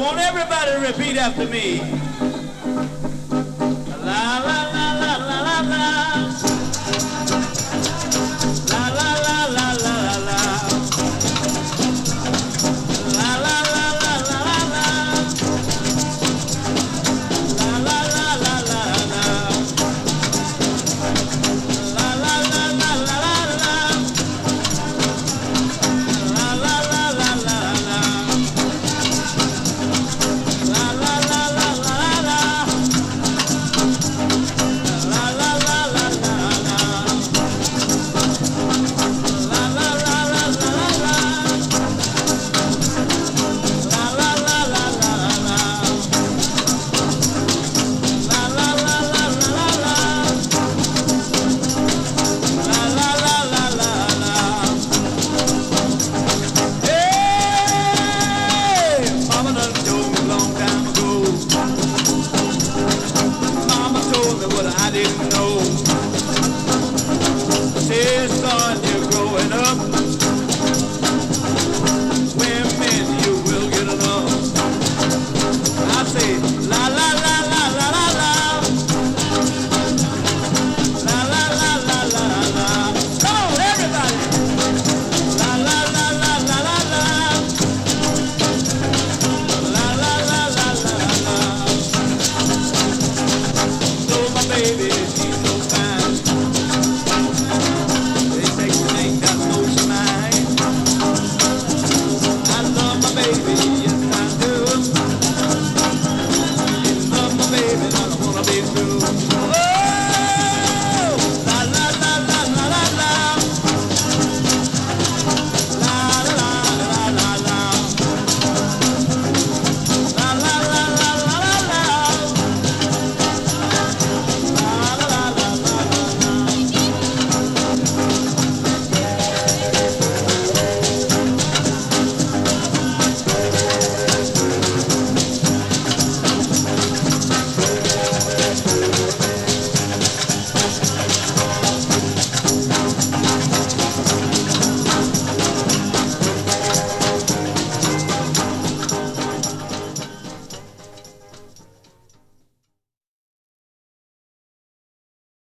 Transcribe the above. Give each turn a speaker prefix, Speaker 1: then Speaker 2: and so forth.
Speaker 1: want everybody to repeat after me. La la la la la la la. La la la la la la la. La la la la la la la. La la la la la la. La la la la la la la. La la la la la la. La la la la la la. La la la la la la. La la la la la la. La la la la la la. La la la la la la. La la la la la la. Hey, Mama done told me a long time ago. Mama told me what I didn't know. Said, son, you're growing up. Women, you will get enough. I say, la la la la la la la. La la la la la la. Come on, everybody. La la la la la la la. La la la la la la. So my baby, she's